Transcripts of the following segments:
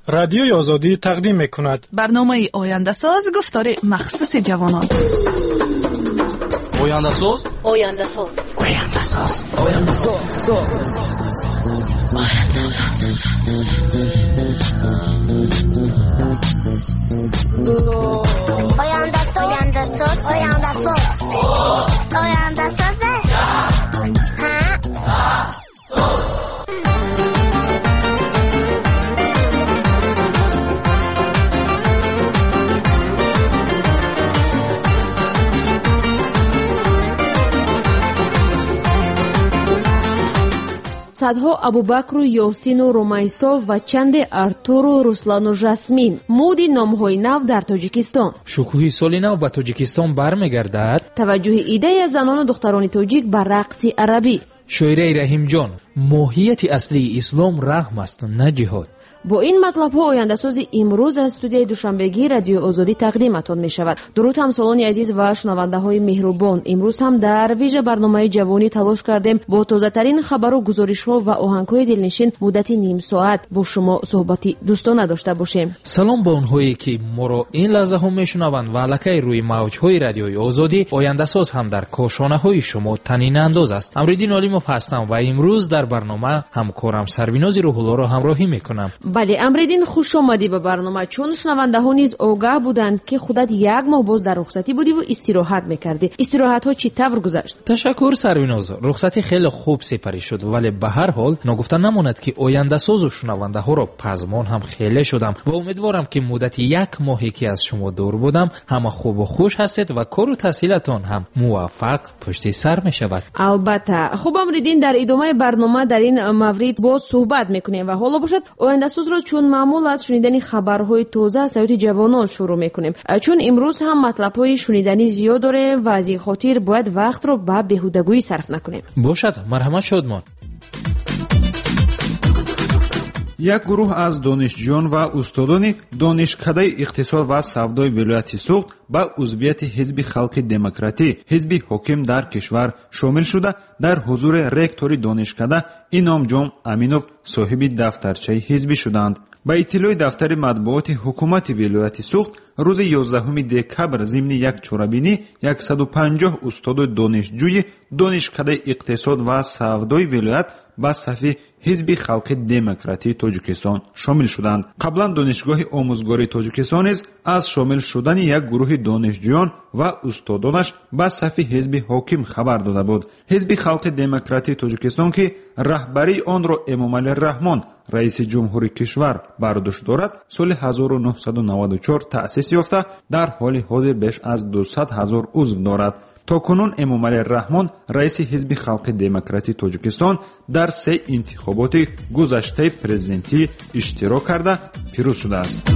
رادیوی آزادی تقدیم می‌کند برنامه آینده ساز گفتار مخصوص جوانان. آینده ساز آینده ساز آینده ساز آینده ساز آینده ساز آینده ساز آینده ساز آینده ساز صدها ابوبکر و یاسین و رومیسا و چند ارتور و رسلان و جاسمین مود نام‌های نو در تاجیکستان. شکوه سال نو به تاجیکستان برمیگردد. توجه ایده زنان و دختران تاجیک بر رقص عربی. شاعره رحیم جان: ماهیت اصلی اسلام رحم است نه جهاد. با این مطلب ها آینده ساز امروز از استودیوی دوشنبگی رادیو آزادی تقدیمتان می شود. درود همسالان عزیز و شنونده های مهربان، امروز هم در ویژه برنامه جوانی تلاش کردیم با تازه ترین خبر و گزارش ها و آهنگ های دلنشین مدت نیم ساعت با شما صحبتی دوستانه داشته باشیم. سلام با اونهایی که ما را این لحظه هم میشنوند و الکی روی موج های رادیوی آزادی. آینده ساز هم در کاشانه های شما طنین انداز است. امریدین علیموف هستم و امروز در برنامه همکارم سرویناز روح‌الله را همراهی میکنم. بله امریدین، خوش آمدی به برنامه. چون شنونده ها نیز آگاه بودند که خودت یک ماه باز در رخصتی بودی و استراحت میکردی. استراحت ها چی طور گذشت؟ تشکر سرویناز. رخصتی خیلی خوب سپری شد، ولی به هر حال نگفته نماند که آینده ساز و شنونده ها را پزمان هم خیلی شدم و امیدوارم که مدت یک ماهی که از شما دور بودم همه خوب و خوش هستید و کار و تحصیلتان هم موفق پشت سر می شود. البته. خوب امریدین، در ادامه برنامه در این مورد باز صحبت میکنیم و حالا باشد آینده ساز را چون معمول از شنیدن خبرهای تازه از سایت جوانان شروع میکنیم، چون امروز هم مطلب‌های شنیدنی زیاد داره و از این خاطر باید وقت رو به بیهودگی صرف نکنیم. باشد، مرحمت شادمان. یک گروه از دانشجویان و استادان دانشکده اقتصاد و سودای ولایت سوخت به عضویت حزب خلق دموکراتی، حزب حاکم در کشور شامل شده در حضور رکتور دانشکده انعام جان امینов صاحب دفترچه حزبی شدند. با اطلاع دفتر مطبوعات حکومت ولایت سوخت روز 11 دکبر ضمن یک چورابینی 150 استاد دانشجوی دانشکده اقتصاد و سودای ولایت به صف حزب خلق دموکراتی تاجیکستان شامل شدند. قبلا دانشگاه آموزگاری تاجیکستان نیز از شامل شدن یک گروه دانشجویان و استادانش به صف حزب حاکم خبر داده بود. حزب خلق دموکراتی تاجیکستان که رهبری آن را امامعلی رحمان رئیس جمهوری کشور بر دوش دارد، سال 1994 تأسیس یافته در حال حاضر بیش از 200,000 عضو دارد. تاکنون امامعلی رحمان رئیس حزب خلق دموکراتی تاجیکستان در 3 انتخابات گذشته پرزیدنتی اشتراک کرده پیروز شده است.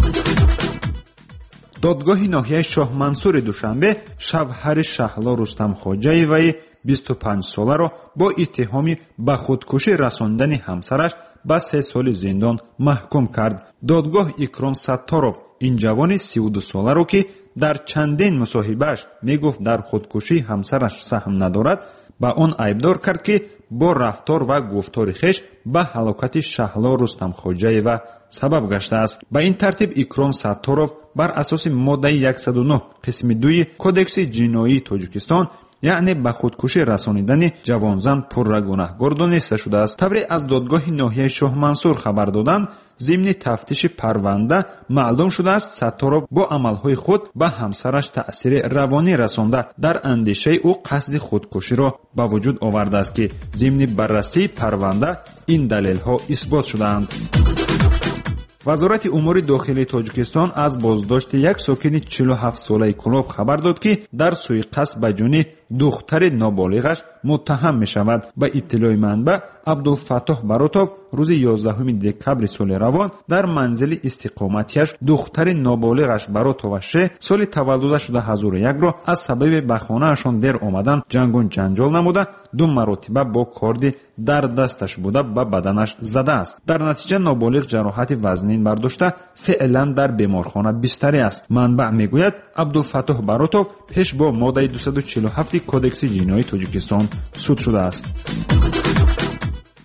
دادگاه ناحیه شاه منصور دوشنبه شوهر شهلا رستم خواجه و 25 ساله را با اتهام به خودکشی رساندن همسرش به 3 سال زندان محکوم کرد. دادگاه اکرام ستاروف این جوان 32 ساله را که در چندین مصاحبه‌اش میگفت در خودکشی همسرش سهم ندارد، با آن عیبدار کرد که با رفتار و گفتار خویش به هلاکت شهلا رستم خواجه و سبب گشته است. به این ترتیب اکرام ستاروف بر اساس ماده 109 قسم 2 کودکس جنایی تاجیکستان، یعنی به خودکشی رسانیدن جوانزن پرگناهکار دانسته شده است. طوری از دادگاه ناحیه شاه منصور خبر دادند ضمن تفتیش پرونده معلوم شده است ستاروف با عملهای خود به همسرش تأثیر روانی رسانده در اندیشه او قصد خودکشی را به وجود آورده است که ضمن بررسی پرونده این دلیل ها اثبات شدند. وزارت امور داخلی تاجیکستان از بازداشت یک ساکن 47 ساله کلاب خبر داد که در سوءقصد به جان دختر نابالغش متهم می شود. به اطلاع منبع عبدالفتاح براتوف روز 11 دکبر سال روان در منزل استقامتیش دختر نابالغش براتوفش سال تولدش 2001 را از سبب به خانه‌شان در آمدن جنگون جنجال نموده 2 مرتبه با کارد در دستش بوده به بدنش زده است. در نتیجه نابالغ جراحت وزنین برداشته فعلا در بیمارخانه بستری است. منبع میگوید عبدالفتاح براتوف پیش با ماده 247 کودکس جنایی تاجیکستان سود شده است.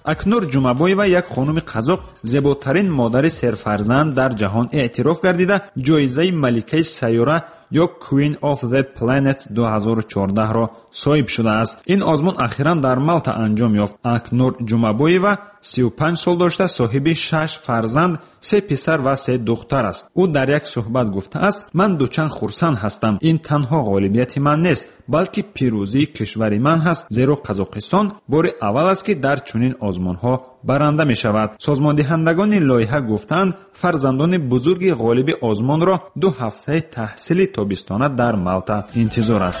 акнур ҷумабоева як хонуми қазоқ зеботарин модари серфарзанд дар ҷаҳон эътироф гардида ҷоизаи маликаи сайёра ё Queen of the Planet 2014-ро соҳиб шудааст. ин озмун ахиран дар Малта анҷом ёфт. Акнур Ҷумабоева 35 сол дошта соҳиби 6 фарзанд, 3 писар ва 3 духтар аст. ӯ дар як суҳбат гуфтааст: ман дучанд хурсанд ҳастам. ин танҳо ғолибияти ман нест, балки пирӯзии кишвари ман ҳаст, зеро Қазоқистон бори аввал аст ки дар чунин озмунҳо баранда мешавад. созмондиҳандагони лоиҳа гуфтанд фарзандони бузурги ғолиби озмонро 2 ҳафтаи таҳсили тобистона дар Малта интизор аст.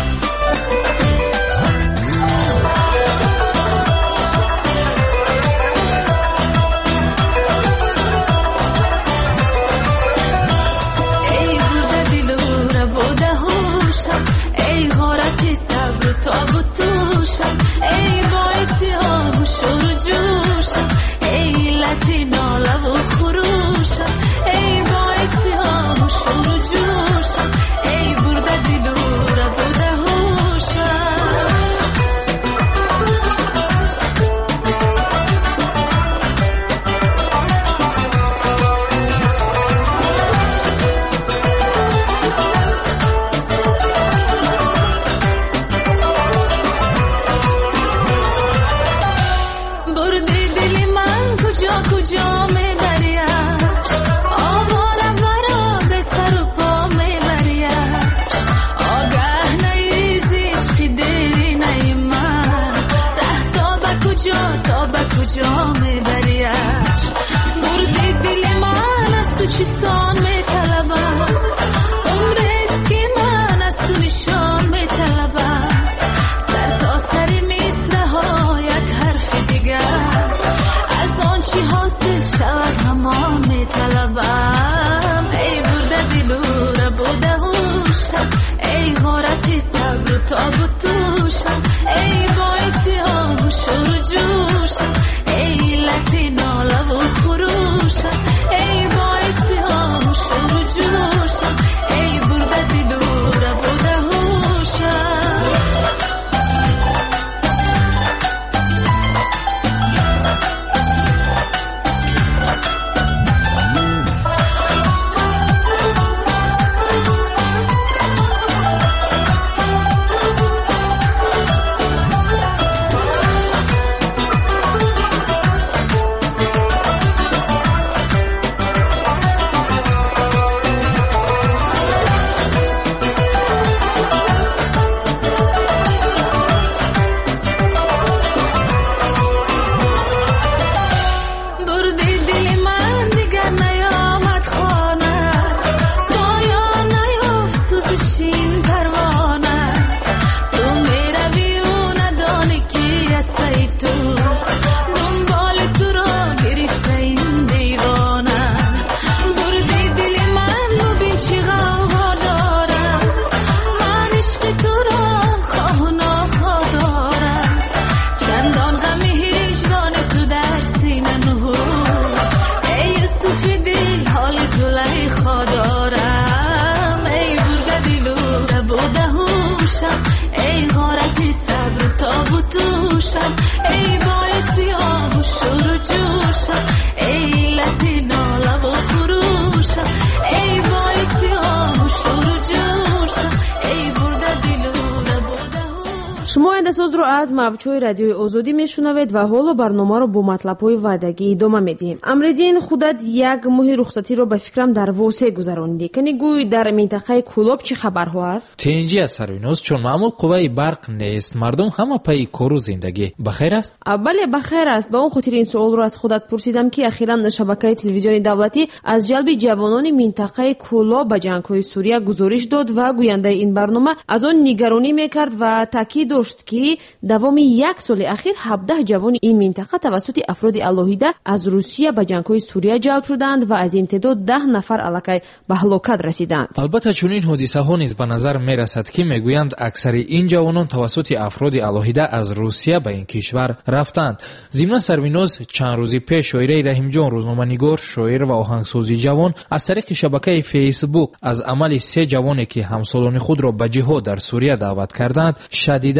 шумо айдасозро аз мавҷҳои радиои озодӣ мешунавед ва ҳоло барномаро бо матлабҳои ваъдагӣ идома медиҳем. амридин худат як моҳи рухсатиро ба фикрам дар восе гузарондӣ. кани гӯй дар минтақаи кӯлоб чӣ хабарҳо аст? тинҷи аст сарвиноз, чун маъмул қувваи барқ нест, мардум ҳама пайи кору зиндагӣ. бахайр аст? бале, бахайр аст. ба он хотир ин суолро аз худат пурсидам ки ахиран шабакаи телевизиони давлатӣ аз ҷалби ҷавонони минтақаи кӯлоб ба ҷангҳои Сурия гузориш дод ва гӯяндаи ин барнома аз он нигаронӣ мекард ва таъкид дошт ки давоми як соли ахир 17 ҷавони ин минтақа тавассути афроди алоҳида аз Русия ба ҷангҳои Сурия ҷалб шуданд ва аз ин теъдод 10 нафар аллакай ба ҳалокат расиданд. албатта чунин ҳодисаҳо низ ба назар мерасад ки мегӯянд аксари ин ҷавонон тавассути афроди алоҳида аз Русия ба ин кишвар рафтанд. зимна сарвиноз, чанд рӯзи пеш шоираи Раҳимҷон рӯзноманигор, шоир ва оҳангсози ҷавон аз тариқи шабакаи Facebook аз амали 3 ҷавоне ки ҳамсолони худро ба ҷиҳод дар Сурия даъват карданд шадидан интиқод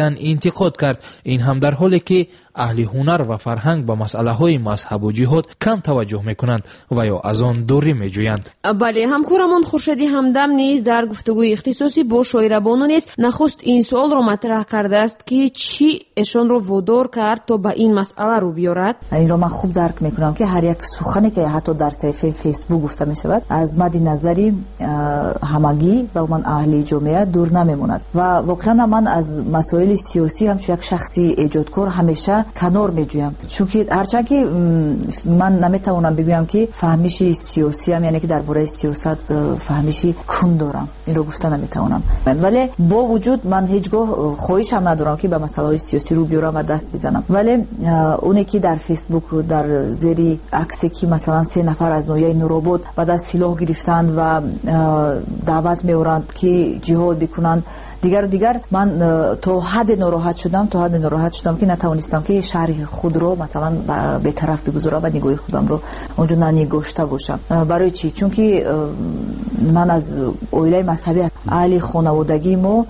انتقاد کرد. این هم در حالی که اهل هنر و فرهنگ به مسئله‌های مذهب و جهاد کم توجه می‌کنند و یا از آن دوری می‌جویند. بله، همکارمان خورشیدی همدم نیز در گفتگوی اختصاصی با شاعر بانو نیز نخست این سوال را مطرح کرده است که چی ایشان را وادار کرد تا به این مسئله رو بیارد. این را من خوب درک می‌کنم که هر یک سخنی که حتی در صفحه فیسبوک گفته می‌شود از مد نظری همگی و من اهل جامعه دور نمی‌ماند و واقعا من از مسائل سیاسی هم یک شخصی ایجادکار همیشه کنار میجویم، چون که هرچند که من نمیتوانم بگویم که فهمیشی سیاسی هم، یعنی که درباره سیاست فهمیشی کن دارم، این رو گفته نمیتوانم، ولی با وجود من هیچگاه خواهش هم ندارم که به مسائل سیاسی رو بیارم و دست بزنم. ولی اونی که در فیسبوک در زیر عکسی که مثلا 3 نفر از نوعی نورابود و در سلاح گرفتند و دعوت میورند که جهاد بکنند، دیگر من تا حد ناراحت شدم که نتوانستم که شرح خود رو مثلا به طرف بگذارم و نگاه خودم رو اونجا ننگاشته باشم. برای چی؟ چون که من از عائله مذهبی اهل خانوادگی ما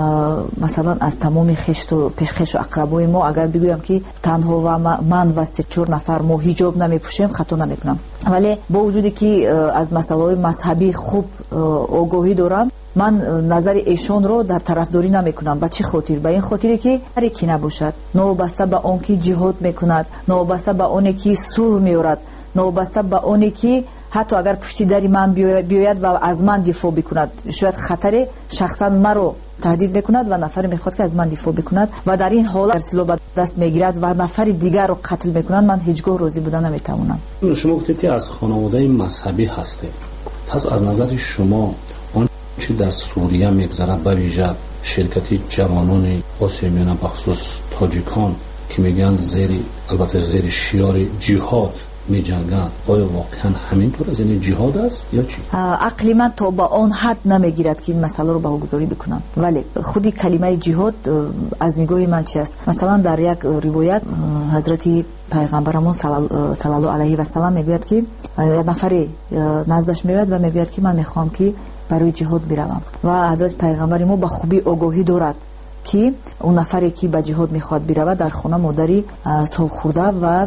مثلا از تمام خشت و پیشخش و اقربای ما اگر بگویم که تنها و من و 3-4 نفر ما حجاب نمیپوشیم خطا نمیکنم، ولی با وجودی که از مسائل مذهبی خوب آگاهی دارم، من نظر ایشان رو در طرفداری نمیکنم. به چه خاطر؟ به این خاطری که هر کی نباشد، نوبسته به آن که جهاد میکند، نوبسته به آن که صلح میارد، نوبسته به آن که حتی اگر پشت در من بیاید و از من دفاع بکند، شاید خطر شخصا مرا تهدید میکند و نفر میخواد که از من دفاع بکند و در این حالت سلاح به دست میگیرد و نفر دیگر رو قتل میکند، من هیچگاه راضی بودن نمیتوانم. شما گفتید که از خانواده مذهبی هستید، پس از نظر شما آن چی در سوریه میگذرد، به ویژه شرکت جوانان آسیای میانه بخصوص تاجیکان که میگن البته زیر شعار جهاد می جنگن، آیا واقعا همینطور از این جهاد است یا چی؟ عقل من تا با آن حد نمیگیرد که این مسئله رو به‌گذاری بکنم، ولی خودی کلمه جهاد از نگاه من چی است؟ مثلا در یک روایت حضرت پیغمبرمون صلی الله علیه و سلم میگوید که یک نفری نزدش میاد و میگوید که من میخوام که برای جهاد بروم و حضرت پیغمبر ما به خوبی آگاهی دارد که اون نفری که به جهاد میخواد برود در خانه مادری سال خورده و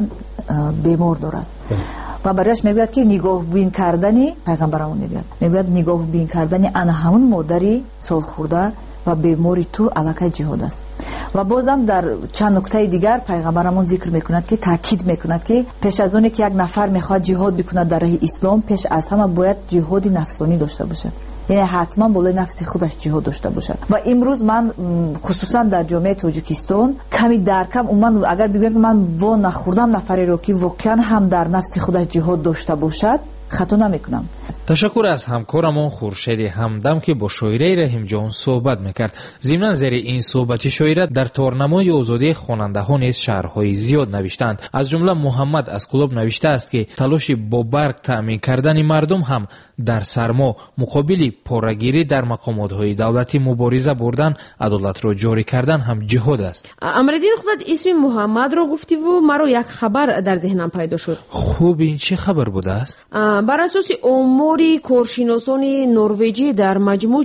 بیمار دارد و برایش میگوید که نگاه بین کردنی پیغمبرمون میگوید نگاه بین کردنی آن همون مادری سال خورده و بیماری تو علاقه جهاد است. و بازم در چند نکته دیگر پیغمبرمون ذکر میکند که تاکید میکند که پیش از اون که یک نفر میخواد جهاد بکند در راه اسلام، پیش از همه باید جهاد نفسانی داشته باشه، یعنی حتما بالای نفس خودش جهاد داشته باشد. و امروز من خصوصا در جامعه تاجیکستان کمی درکم من اگر بگم که من وا نخوردم نفری رو که واقعا هم در نفس خودش جهاد داشته باشد، خطا نمیکنم. تشکر از همکارمون خورشید همدم که با شاعره رحیم جان صحبت میکرد. ضمن زیر این صحبت شاعره در تورنمای آزادی خواننده ها نیز شعرهای زیاد نوشتند. از جمله محمد از کلوب نوشته است که تلاش با برق تأمین کردن مردم هم در سرما مقابل پاره‌گیری در مقامات‌های دولتی مبارزه بردن، عدالت را جاری کردن هم جهاد است. امردین خودت اسم محمد را گفتی و مرا یک خبر در ذهنم پیدا شد. خوب، این چه خبر بوده است؟ بر اساس آماری کارشناسان نروژی در مجموع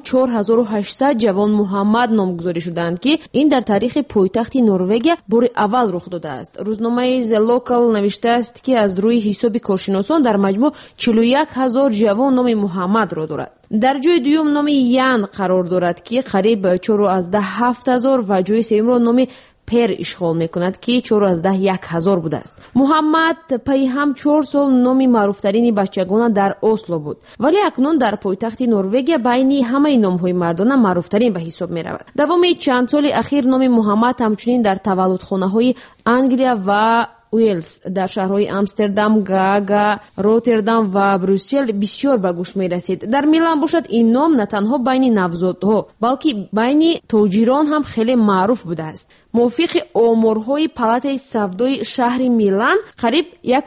4800 جوان محمد نامگذاری شدند که این در تاریخ پایتخت نروژ بار اول رخ داده است. روزنامه The Local نوشته است که از روی حساب کارشناسان در مجموع 41000 جوان نام محمد را دارد. در جای دوم نام یان قرار دارد که قریب 47000 و جای سوم را نام پر اشغال میکند که 410,000 بوده است. محمد پی هم 4 سال نام معروفترین بچگان در اسلو بود، ولی اکنون در پایتخت نروژ بین همه نامهای مردانه معروفترین به حساب می رود. دوام چند سال اخیر نام محمد همچنین در تولدخانه‌های انگلیا و ویلز، در شهرهای امستردام، گاگا، روتردام و بروسل بسیار به گوش می رسید. در میلان باشد این نام نه تنها بین نوزادها بلکه بین تاجران هم خیلی معروف بوده است. موافق آمارهای پالات سودای شهر میلان قریب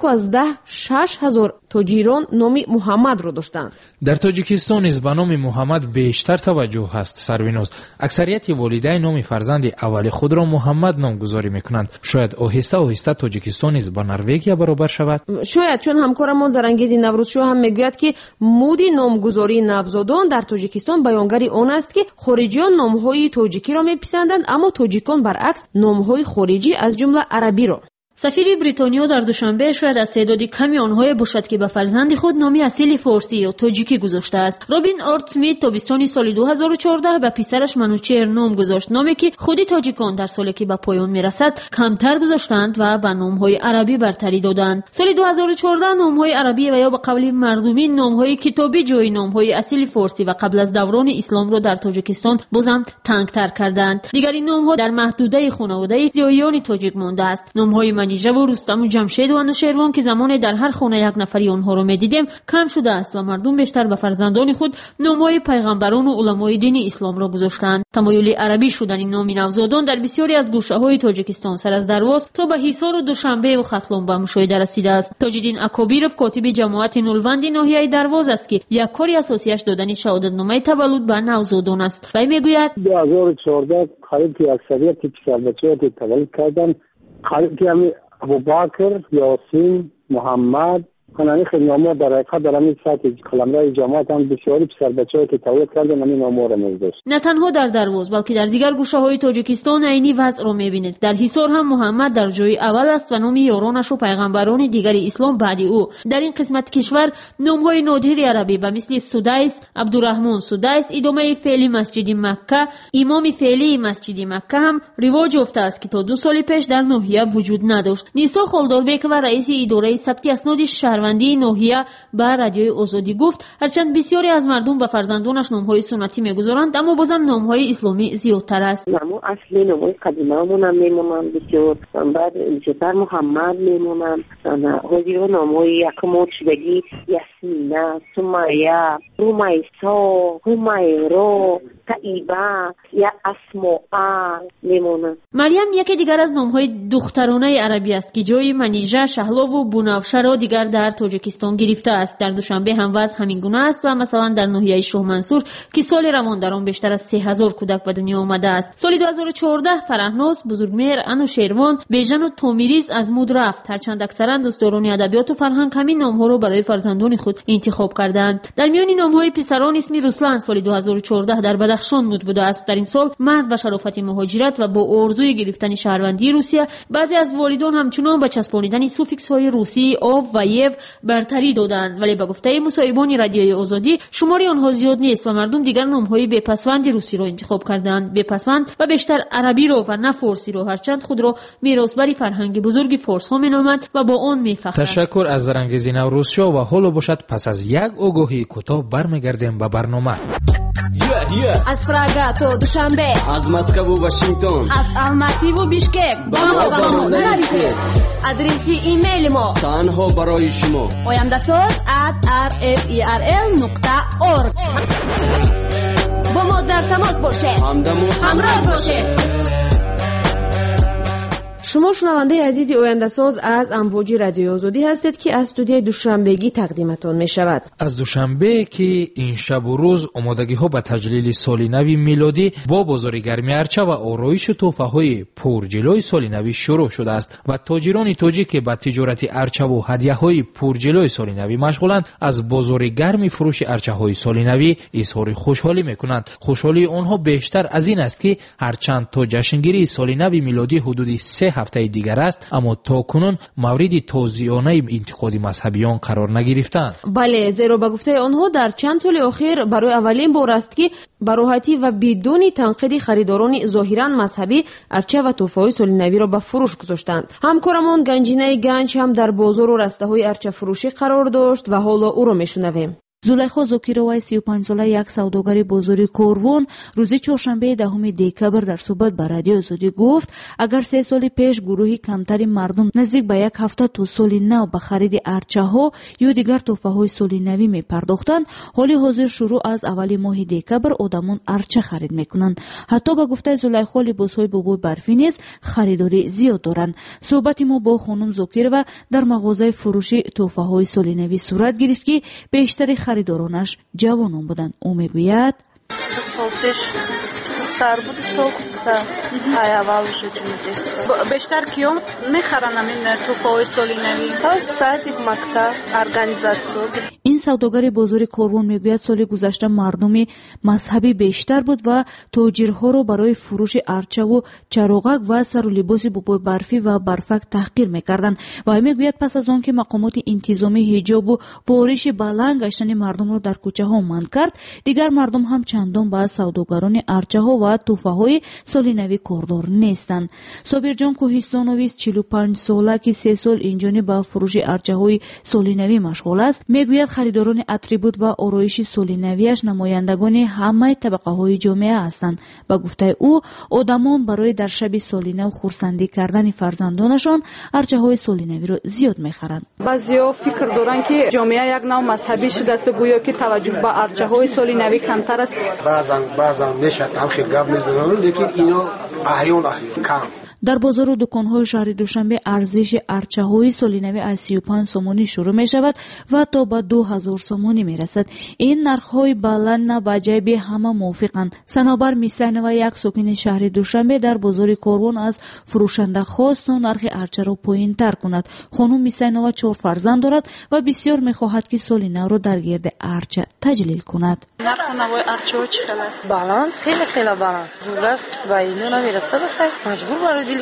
1,600,000 تاجران نام محمد را داشتند. در تاجیکستان نیز به نام محمد بیشتر توجه است. سروینوز اکثریت والدین نام فرزند اول خود را محمد نامگذاری میکنند. شاید آهسته آهسته تاجیکستان نیز با نروژ برابر شود. شاید، چون همکارمان زرانگیز نوروزشو هم میگوید که مود نامگذاری نوزادان در تاجیکستان بیانگر آن است که خارجیان نامهای تاجیکی را میپسندند، اما تاجیکان برعکس برعکس نام‌های خارجی از جمله عربی را. سفیر بریتانیا در دوشنبه شاید از تعداد کمی آنهای باشد که به فرزند خود نامی اصیل فارسی یا تاجیکی گذاشته است. رابین آرتسمیت تابستان سال 2014 به پسرش منوچهر نام گذاشت، نامی که خودی تاجیکان در سالی که به پایان میرسد کمتر گذاشتند و به نامهای عربی برتری دادند. سال 2014 نامهای عربی و یا به قول مردمی نامهای کتابی جای نامهای اصیل فارسی و قبل از دوران اسلام را در تاجیکستان بازم تنگتر کردند. دیگر این نامها در محدوده خانواده زیایان تاجیک مانده است. نامهای منیژه و رستم و جمشید و انوشیروان که زمان در هر خانه یک نفری آنها را می‌دیدیم کم شده است و مردم بیشتر به فرزندان خود نام‌های پیغمبران و علمای دین اسلام را گذاشتند. تمایل عربی شدن این نام نوزادان در بسیاری از گوشه‌های تاجیکستان سر از درواز تا به حصار و دوشنبه و ختلان به مشاهده رسیده است. تاج‌الدین اکابیرов کاتب جماعت نولوند ناحیه درواز است که یک کاری اساسیش دادن شهادتنامه تولد به نوزادان است. وی میگوید 2014 قریب که اکثریت پسر بچه‌ها که تولد کردند قریب که ابوبکر، یاسین، محمد خانانی خیلی نامو در حقیقت در همین سطح قلمرو جماعت هم بسیاری پسر بچه‌ها که تولد کردن همین نامو را می‌داشت. نه تنها در درواز بلکه در دیگر گوشه‌های تاجیکستان عینی وضع را می‌بینید. در حصار هم محمد در جای اول است و نام یارانش و پیغمبران دیگر اسلام بعد او. در این قسمت کشور نام‌های نادر عربی به مثل سدیس، عبدالرحمن سدیس، ادامه فعلی مسجد مکه، امام فعلی مسجد مکه هم رواج یافته است که تا 2 سال پیش در ناحیه وجود نداشت. نیسا خالداربک و رئیس اداره ثبت اسناد شهروندی ناحیه به رادیوی آزادی گفت هرچند بسیاری از مردم به فرزندانش نام‌های سنتی می‌گذارند اما بازم نام‌های اسلامی زیادتر است. نامو اصلی نام‌های قدیمی‌مون هم میمونن بسیار، بعد بیشتر محمد میمونن، حاضر نام‌های یکموت شدگی یاسمینه، سمیه، رومیسا، همیرا، طیبه یا اسماء میمونن. مریم یکی دیگر از نام‌های دخترانه عربی است که جای منیژه، شهلا و بنفشه را دیگر در تاجیکستان گرفته است. در دوشنبه هم وضع همین گونه است و مثلا در ناحیه شاه منصور که سال روان در آن بیشتر از 3000 کودک به دنیا آمده است. سال 2014 فرهناز، بزرگمهر، انوشیروان، بیژن و تومیریز از مود رفت، هرچند اکثرا دوستداران ادبیات و فرهنگ همین نام‌ها را برای فرزندان خود انتخاب کردند. در میان نام‌های پسران اسم رسلان سال 2014 در بدخشان مد بوده است. در این سال محض به شرافت مهاجرت و با آرزوی گرفتن شهروندی روسیه بعضی از والدان همچنان به چسبانیدن سوفیکس‌های روسی آف و یو برتری دادند، ولی به گفته مصاحبان رادیوی آزادی شماری آنها زیاد نیست و مردم دیگر نام‌های بپسوند روسی را انتخاب کردند. بپسوند و بیشتر عربی را و نه فارسی را، هرچند خود را میراثبر فرهنگ بزرگ فارس ها می‌نامند و با آن می‌فخرند. تشکر از زرنگیزی نوروزشو و حالا باشد پس از یک آگاهی کوتاه برمیگردیم به برنامه. از فراغ تا دوشنبه، از مسکو و واشنگتن، از الماتی و بیشکک با ما نرسید. آدرس ایمیل ما تنها برای شما oyandasaz@rferl.org. با ما در تماس باشید، همراه باشید. شما شنونده عزیز آینده‌ساز از امواج رادیوی آزادی هستید که از استودیوی دوشنبگی تقدیمتان می شود. از دوشنبه که این شب و روز آمادگی ها به تجلیل سال نو میلادی با بازارگرمی ارچه و آرایش تحفه های پرجلوی سال نو شروع شده است و تاجران تاجیک که به تجارت ارچه و هدیه های پرجلوی سال نو مشغولند از بازارگرمی فروش ارچه های سال نو اظهار خوشحالی میکنند. خوشحالی آنها بیشتر از این است که هرچند تا جشنگیری سال نو میلادی حدود 3 هفته دیگر است اما تاکنون مورد توزیعانه انتقاد مذهبیان قرار نگرفتند. بله، زیرا به گفته آنها در چند سال اخیر برای اولین بار است که به راحتی و بدون تنقید خریداران ظاهرا مذهبی ارچه و تحفه‌های سال نو را به فروش گذاشتند. همکارمان گنجینه گنج هم در بازار و رسته‌های ارچه فروشی قرار داشت و حالا او را میشنویم. زلیخا زاکیروای 35 ساله یک سوداگر بازار کاروان روز چهارشنبه 10 دکبر در صحبت با رادیو آزادی گفت اگر 3 سال پیش گروهی کمتری مردم نزدیک به 1 هفته تا سال نو به خرید ارچه ها یا دیگر تحفه های سال نوی می پرداختند، حالی حاضر شروع از اول ماه دکبر آدمان ارچه خرید میکنند. حتی به گفته زلیخا لباس های بوی برفی نیز خریداری زیاد دارند. صحبت ما با خانم زاکیروا در مغازه فروشی تحفه های سال نوی صورت گرفت که بیشتر خریدارانش جوانان بودند. او میگوید 2 سال پیش سستر بود ساخته اول شد بیشتر کیام میخرن همین توفای سالی نوی ساعتی مکتب ارگانیزاسیون. این سوداگر بازار کاروان میگوید سال گذشته مردم مذهبی بیشتر بود و تاجرها را برای فروش ارچه و چراغک و سر و لباس بوبای برفی و برفک تحقیر میکردند و میگوید پس از آن که مقامات انتظامی حجاب و بارش بلند گشتن مردم را در کوچه ها منع کرد، دیگر مردم هم چندان با سوداگران ارچه ها و توفه های سال نوی کاردار نیستند. صابر جان کوهستانوی 45 ساله که 3 سال اینجا با فروش ارچه های سال نوی مشغول است، میگوید خریداران اتریبوت و آرایش سال نویش نمایندگان همه طبقه های جامعه هستند. با گفته او آدمان برای در شب سال نو خرسندی کردن فرزندانشان ارچه های سال نوی را زیاد میخرند. بعضیا فکر دارن که جامعه یک نوع مذهبی شده است، گویا که توجه به ارچه های سال نوی کمتر است. بعضا میشه هم خیلی گپ میزنن، لیکن اینا احیان کم. در بازار و دکان‌های شهر دوشنبه ارزش ارچه‌های سال نو از 35 سومانی شروع می‌شود و تا به 2000 سومانی می‌رسد. این نرخ‌های بلند نه با جیب همه موافقند. صنوبر میسینова یک ساکن شهر دوشنبه در بازار کاروان از فروشنده خواست تا نرخ ارچه را پایین‌تر کند. خانم میسینова 4 فرزند دارد و بسیار می‌خواهد که سال نو را در گرد ارچه تجلیل کند. نرخ نوای ارچه چقدر است؟ بلند، خیلی بلند. جورس با اینو نمی‌رسد، مجبور برای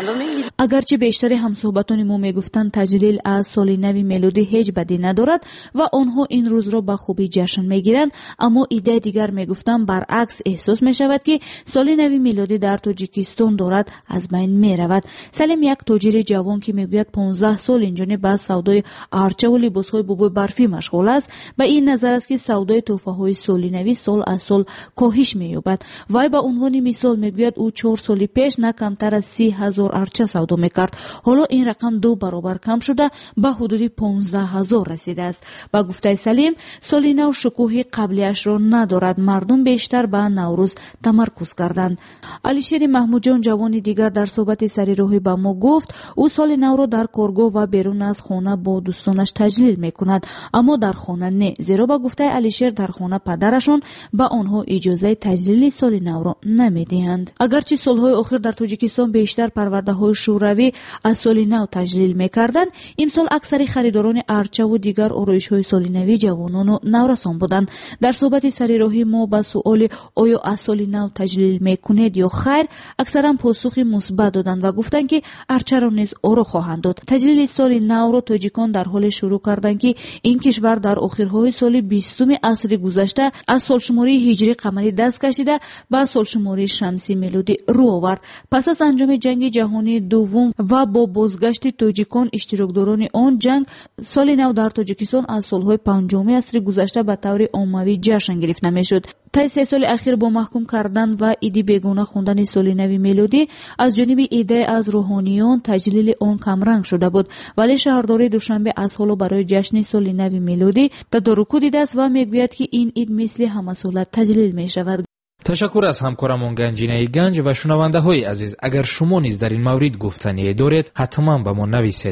اگرچه بیشتر همصحبتان ما میگفتند تجلیل از سال نو میلادی هیچ بدی ندارد و آنها این روز را به خوبی جشن میگیرند، اما ایده دیگر میگفتند برعکس احساس میشود که سال نو میلادی در تاجیکستان دارد از بین میرود. سلیم یک تاجر جوان که میگوید 15 سال اینجا با سودای ارچه و لباسهای بوبای برفی مشغول است، به این نظر است که سودای تحفه های سال نو سال از سال کاهش مییابد. وای به عنوان مثال میگوید او 4 سال پیش نه کمتر از 30,000 ارچه سودا میکرد. حالا این رقم 2 برابر کم شده به حدود 15,000 رسیده است. با گفته سلیم سال نو شکوه قبلیش را ندارد، مردم بیشتر به نوروز تمرکز کردند. علیشیر محمود جان جوان دیگر در صحبت سری راهی با ما گفت او سال نو را در کارگاه و بیرون از خانه با دوستانش تجلیل میکند، اما در خانه نه، زیرا با گفته علیشیر در خانه پدرشان به آنها اجازه تجلیل سال نو را نمیدهند. اگرچه سالهای اخیر در تاجیکستان بیشتر پرورده های شوروی از سال نو تجلیل میکردند، امسال اکثر خریداران ارچه و دیگر آرایش های سال نوی جوانان و نورسان بودند. در صحبت سری راهی ما با سؤال آیا از سال نو تجلیل میکنید یا خیر، اکثرا پاسخ مثبت دادند و گفتند که ارچه را نیز آرا خواهند داد. تجلیل سال نو را تاجیکان در حال شروع کردند که این کشور در آخرهای سال 20 عصر گذشته از سالشماری هجری قمری دست کشیده به سالشماری شمسی میلادی رو آورد. پس از انجام جنگ جهانی دوم و با بازگشت تاجیکان اشتراکداران آن جنگ، سال نو در تاجیکستان از سالهای 5 عصر گذشته به طور عمومی جشن گرفته میشد. طی 3 سال اخیر با محکوم کردن و ایدی بیگانه خوندن سال نو میلادی از جانب ایده از روحانیان تجلیل آن کمرنگ شده بود، ولی شهردار دوشنبه از حالا برای جشن سال نو میلادی تدارک دیده است و میگوید که این عید مثل همه سال تجلیل می شود. تشکر از همکارمون گنجینه گنج و شنونده های عزیز. اگر شما نیز در این مورد گفتنی دارید حتما به ما نویسید.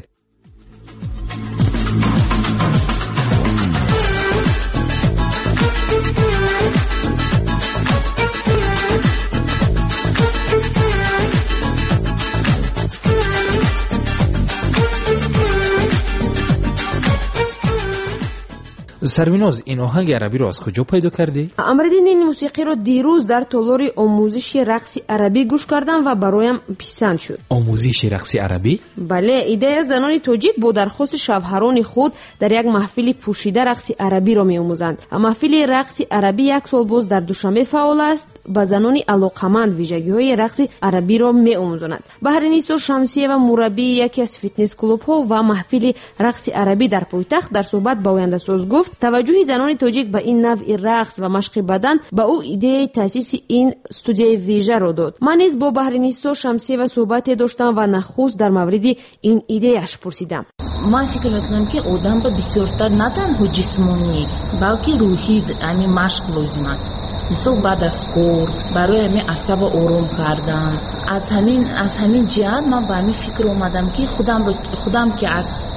سرویناز این آهنگ عربی رو از کجا پیدا کردی؟ امردین این موسیقی رو دیروز در تالار آموزش رقص عربی گوش کردم و برایم پسند شد. آموزش رقص عربی؟ بله، ایده زنان تاجیک با درخواست شوهران خود در یک محفل پوشیده رقص عربی را می‌آموزند. محفل رقص عربی یک سال باز در دوشنبه فعال است. با زنان علاقمند ویژگی‌های رقص عربی را می‌آموزند. بهرنیسا شمسیه و مربی یکی از فیتنس کلوب‌ها و محفل رقص عربی در پایتخت در صحبت با آینده ساز گفت توجه زنان تاجیک به این نوع رقص و مشق بدن به او ایده تاسیس این استودیوی ویژه را داد. من نیز با بهرنیسا شمسیه و صحبت داشتم و نخست در مورد این ایده اش پرسیدم. من فکر میکنم که آدم به بسیارتر نه تنها جسمانی بلکه روحی یعنی مشق لازم است. مثل بعد از کار برای همین اعصاب آروم کردن، از همین جهت من به همین فکر اومدم که خودم که از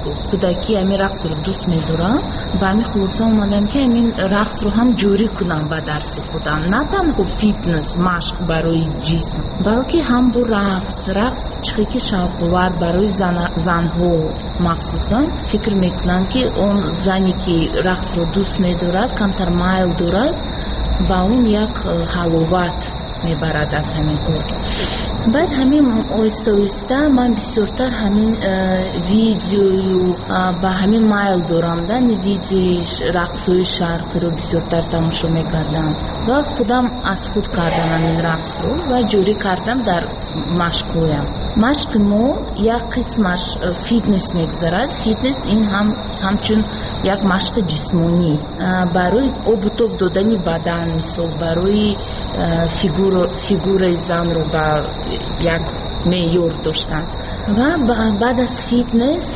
کودکی همین رقص رو دوست می‌دارم و همین خلاصه اومدم که همین رقص رو هم جوری کنم به درس خودم، نه تنها فیتنس مشق برای جسم بلکه هم با رقص چقدر که شوق‌آور برای زن‌ها مخصوصا فکر میکنم که اون زنی که رقص رو دوست می‌دارد کمتر مایل دارد و اون یک حلاوت میبرد از همین کار. بعد همین آیسته من بسیارتر همین ویدیو با همین مایل دارم دن ویدیوی رقصوی شرقی رو بسیارتر تماشا میکردم و خودم از خود کردم همین رقص رو و جوری کردم در مشقویم. مشق ما یک قسمش فیتنس میگذارد. فیتنس این همچون یک مشق جسمانی برای آب دادن بدن، مثل برای فیگور زن رو با یک معیار داشتن. و بعد از فیتنس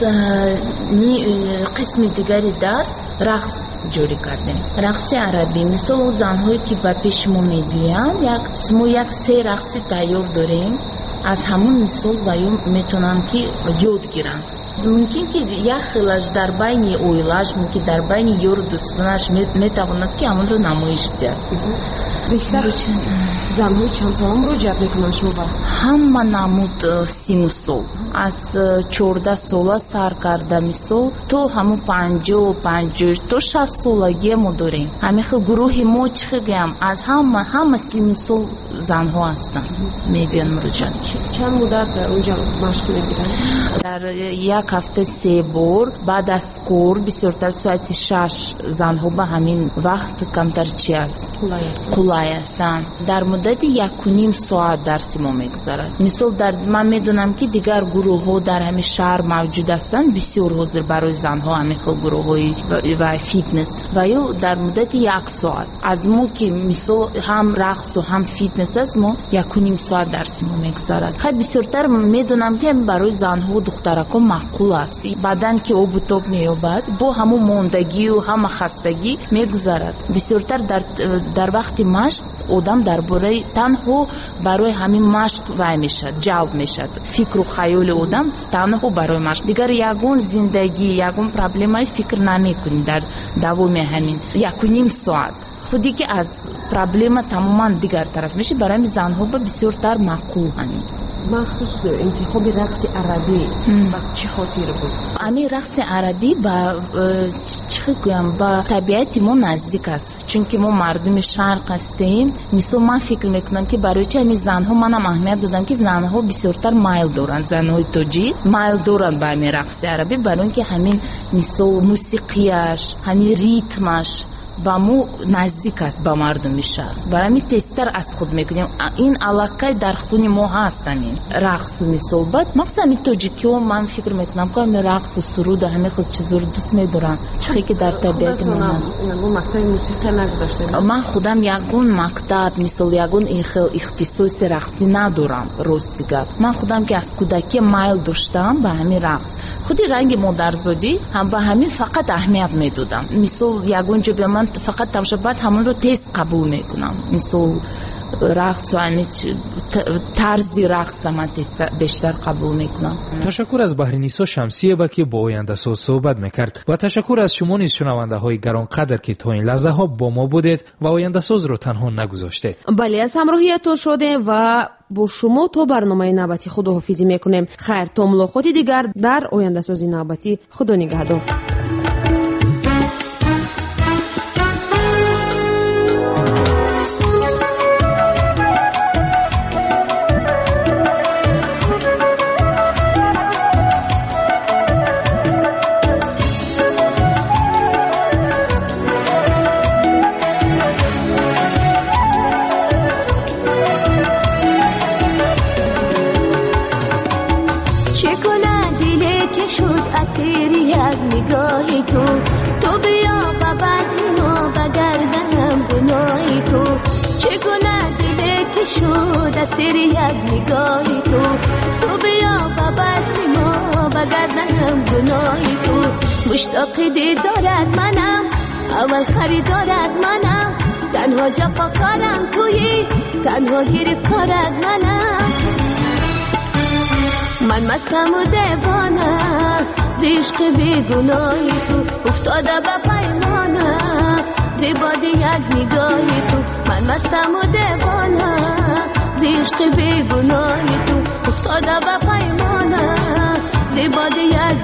قسم دیگری درس رقص جوری کردیم. رقص عربی مثل زنهایی که به پیش ما میگویند یک سه رقصی تیار داریم. از همون مثال میتونم که یاد گیرم. ممکن که یک خیلش در بین اویلش، ممکن در بین یور دوستانش میتواند که همون رو نمایش دهد. بیشتر زنهای چند سالم رو جب میکنن شما با؟ همه نمود 30 سال. از 14 ساله سر کرده مثال تو همون 50 تا 60 سالگی ما داریم. همین خیلی گروه ما چخگیم از همه 30 سال زنها هستن میبین مروجان. چند مدت اونجا مشق میگیرن؟ در یک هفته 3 بار. بعد از کور بسیارتر ساعت 6 زنها به همین وقت کمتر چی است قلای هستن. در مدت 1.5 ساعت درس ما میگذارد. مثال من میدونم که دیگر گروه ها در همین شهر موجود هستند بسیار حاضر برای زنها همین گروه های و فیتنس و یا در مدت 1 ساعت از ما که مثال هم رقص و هم فیتنس است ما 1.5 ساعت درس ما میگذارد. خیلی بسیارتر میدونم که برای زنها و دخترکان معقول است. بدن که آب و تاب مییابد با همون ماندگی و هم خستگی میگذارد. بسیارتر در وقت مشق آدم درباره تنها برای همین مشق وای میشد، جلب میشد. فکر و خیال آدم تنها برای مشق. دیگر یگون زندگی یگون پرابلمای فکر نمیکنی در دوام همین 1.5 ساعت. خودی که از پرابلم تماما دیگر طرف میشه. برای زنها بسیارتر معقول همین. مخصوص انتخاب رقص عربی با چه خاطر بود؟ همین رقص عربی با با طبیعت ما نزدیک است، چون که ما مردم شرق هستیم. مثل من فکر میکنم که برای چه همین زنها منم اهمیت دادم که زنها بسیارتر مایل دارن، زنهای توجی مایل دارن با همین رقص عربی برای اینکه همین مثل موسیقیش، همین ریتمش با مو نزدیک است با مردم شهر. برای می تستر از خود میکنیم این علاقه در خون ما هست. همین رقص و صحبت مخصوصا می توجیکی و من فکر میکنم که همین رقص و سرود و همین خود چیزا رو دوست میدارم چخی که در طبیعت ما هست. مکتب موسیقی نگذاشته؟ من خودم یگون مکتب مثل یگون اختصاص رقصی ندارم. راستی گپ من خودم که از کودکی مایل داشتم به همین رقص. خودی رنگ مادرزادی هم به همین فقط اهمیت میدادم. مثل یگون جو به من فقط تماشا بعد همون رو تست قبول میکنم. مثل رقص و همین طرزی رقص من بیشتر قبول میکنم. تشکر از بحرینیسا شمسیه با که با آینده ساز صحبت میکرد و تشکر از شما نیز شنونده های گرانقدر که تا این لحظه ها با ما بودید و آینده ساز رو تنها نگذاشته. بله از همراهیتون شده و با شما تو برنامه نوبتی خداحافظی میکنیم. خیر تا ملاقاتی دیگر در آینده ساز نوبتی. خدا نگهدار. تو بیا با بزم ما بگردنم گناهی تو. چگونه دل که شد اسیر یک نگاهی تو. تو بیا با بزم ما بگردنم گناهی تو. مشتاق دیدارت منم، اول خریدارت منم. تنها جفاکارم تویی، تنها گرفتارت منم. من مستم و دیوانه زیشق بیگناهی تو افتاده به پیمانه زیباد یک نگاهی تو من مستم و دیوانه زیشق بیگناهی تو افتاده به پیمانه زیباد یک